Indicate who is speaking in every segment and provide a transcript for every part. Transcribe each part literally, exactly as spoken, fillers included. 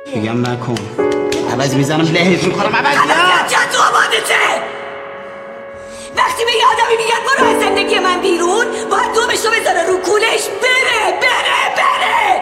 Speaker 1: میگم نکن، عوض میزنم لهت میکنم. عوض
Speaker 2: یا چه تو آمادته؟ وقتی به یه آدمی میگن برو از زندگی من بیرون، باید دومشو بذاره رو کولش بره بره بره.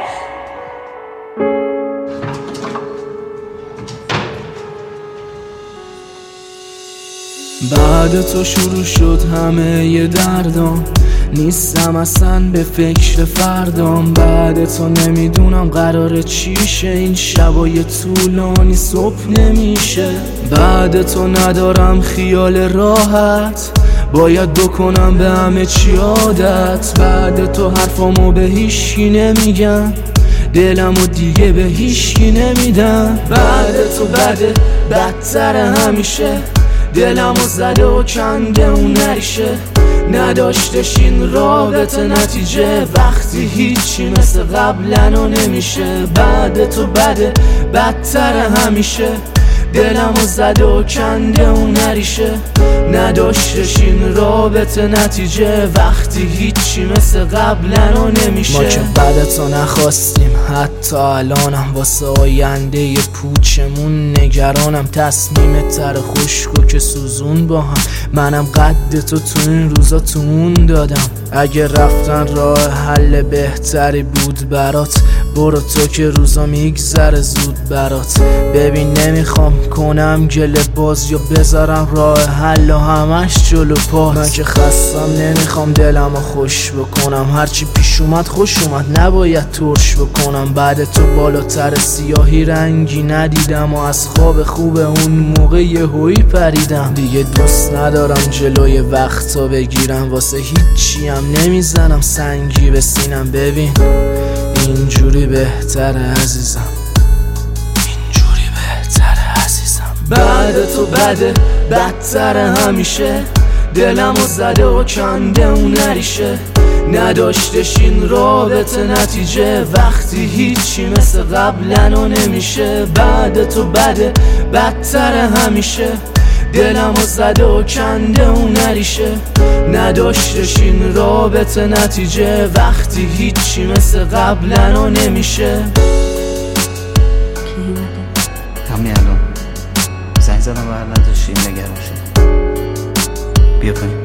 Speaker 3: بعد تو شروع شد همه ی دردام، نیستم اصلا به فکر فردام. بعد تو نمیدونم قراره چیشه، این شبای طولانی صبح نمیشه. بعد تو ندارم خیال راحت، باید بکنم به همه چی عادت. بعد تو حرفامو به هیچکی نمیگم، دلمو دیگه به هیچکی نمیدم. بعد تو بده بدتر همیشه، دلمو زده و کنده اون نریشه. نداشتش این رابطه نتیجه، وقتی هیچی مثل قبلنو نمیشه. بعد تو بده بدتر همیشه، دلمو زده و کنده اون نریشه. نداشتش این رابطه نتیجه، وقتی هیچی مثل قبلنو نمیشه. ما که بعد تو نخواستیم، حتی الانم واسه آینده ی پوچمون نگرانم. تصمیم تر خشکو که سوزون با هم، منم قد تو تو این روزا تو اون دادم. اگه رفتن راه حل بهتری بود برات، برو تو که روزا میگذره زود برات. ببین نمیخوام کنم گله باز یا بذارم راه حل و همش جلو پات. من که خستم نمیخوام دلمو خوش بکنم، هرچی پیش اومد خوش اومد نباید ترش بکنم. بعد تو بالاتر سیاهی رنگی ندیدم و از خواب خوب اون موقع یهویی پریدم. دیگه دوست ندارم جلوی وقتا بگیرم، واسه هیچی هم نمیزنم سنگی به سینم. ببین اینجوری بهتره عزیزم، اینجوری بهتره عزیزم. بعد تو بده بدتر همیشه، دلمو زده و کنده اون نریشه. نداشتش این رابطه نتیجه، وقتی هیچی مثل قبلنو نمیشه. بعد تو بده بدتر همیشه، دلمو زده و کنده اون نریشه. نداشتش این رابطه نتیجه، وقتی هیچی مثل قبلنو نمیشه.
Speaker 1: همین الان زنگ زدم و هر نداشتیم نگران شد. بیا پایین،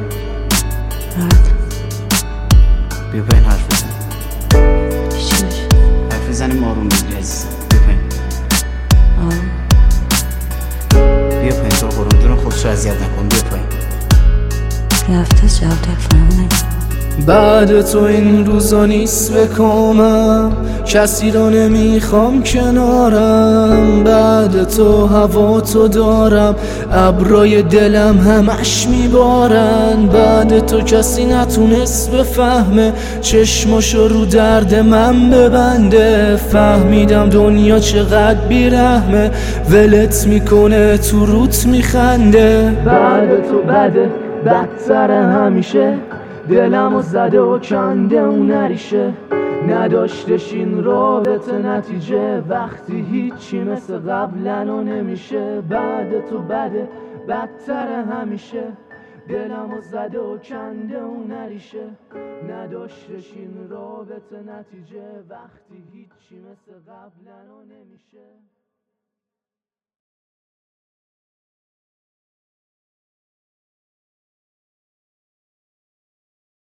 Speaker 1: بیا پایین حرف بزن.
Speaker 2: چی باشه؟
Speaker 1: حرف بزنیم آروم بگی عزیزم. بیا پایین
Speaker 2: آروم
Speaker 1: بیا پایین، تو قرون جون خودشو اذیت نکن. بیا پایین.
Speaker 2: رفته جواب تلفنمو نگه.
Speaker 3: بعد تو این روزا نیست بکامم، کسی رو نمیخوام کنارم. بعد تو هوا تو دارم، ابرای دلم همش میبارن. بعد تو کسی نتونست بفهمه، چشماشو رو درد من ببنده. فهمیدم دنیا چقدر بیرحمه، ولت میکنه تو روت میخنده. بعد تو بده بدتر همیشه، دلمو زده و کنده اون نریشه. نداشتش این رابطه نتیجه، وقتی هیچی مثل قبلنو نمیشه. بعد تو بده بدتر همیشه، دلمو زده و کنده اون نریشه. نداشتش این رابطه نتیجه، وقتی هیچی مثل قبلنو نمیشه.